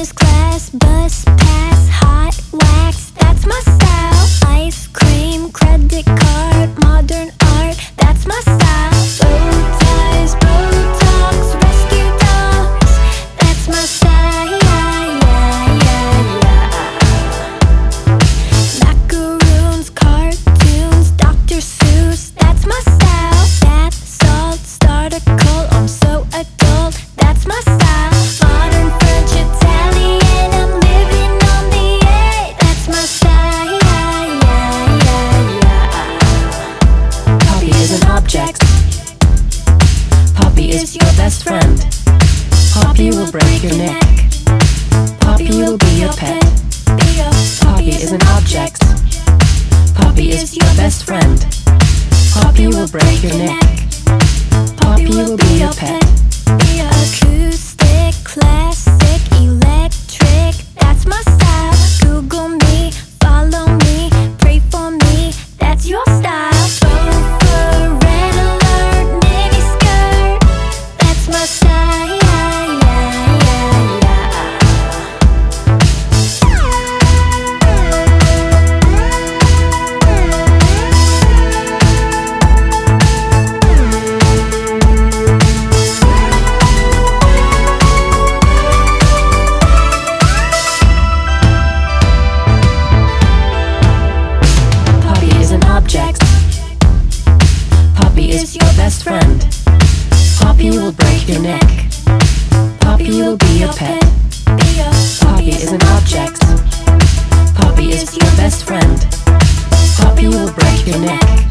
business class, bus pass, hot wax, that's my style. Ice cream, credit card, modern art, that's my style. Bow ties, Botox, rescue dogs, that's my style. Macaroons, cartoons, Dr. Seuss, that's my style. Bath salt, start a cult, I'm so adult, that's my style. Modern French, Italian, I'm living on the edge, that's my style. Poppy is an object. Poppy is your best friend. Poppy will break your neck. Poppy will be your pet. Poppy is an object. Poppy is your best friend. Poppy will break your neck. Poppy will be your pet. Acoustic, classic, electric, that's my style. Google me, follow me, pray for me, that's your style. Chauffeur, red alert, mini skirt, that's my style. Poppy is an object. Poppy is your best friend. Poppy will break your neck. Poppy will be your pet. Poppy is an object. Poppy is your best friend. Poppy will break your neck.